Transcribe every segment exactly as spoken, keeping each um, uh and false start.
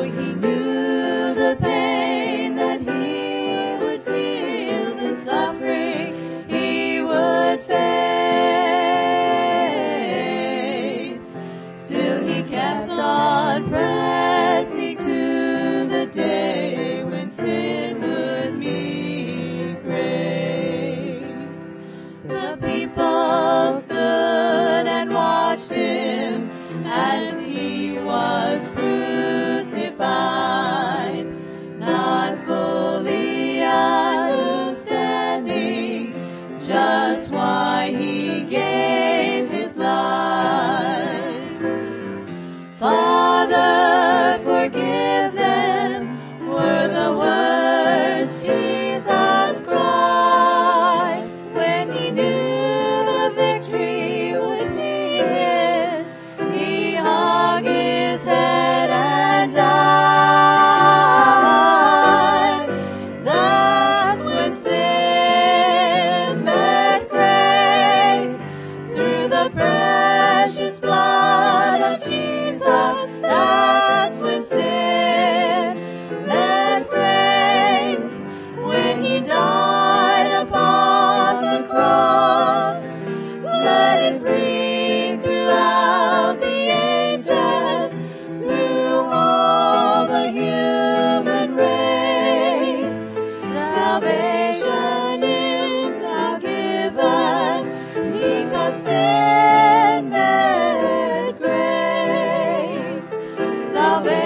he knew the pain that he would feel, the suffering he would face. Still he kept on pressing to the day when sin would meet grace. The people stood and watched him as he was crucified, not fully understanding just why he gave his life. Father, forgive them, were the words Jesus cried when he knew the victory would be his. He hung his head and died. That's when sin met grace through the precious blood of Jesus. That's when sin met grace, when he died upon the cross. Let it ring throughout the ages, through all the human race. Salvation is now given because sin met grace.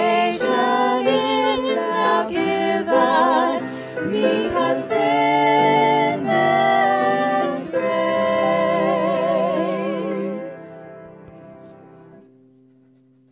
Salvation is now given because sin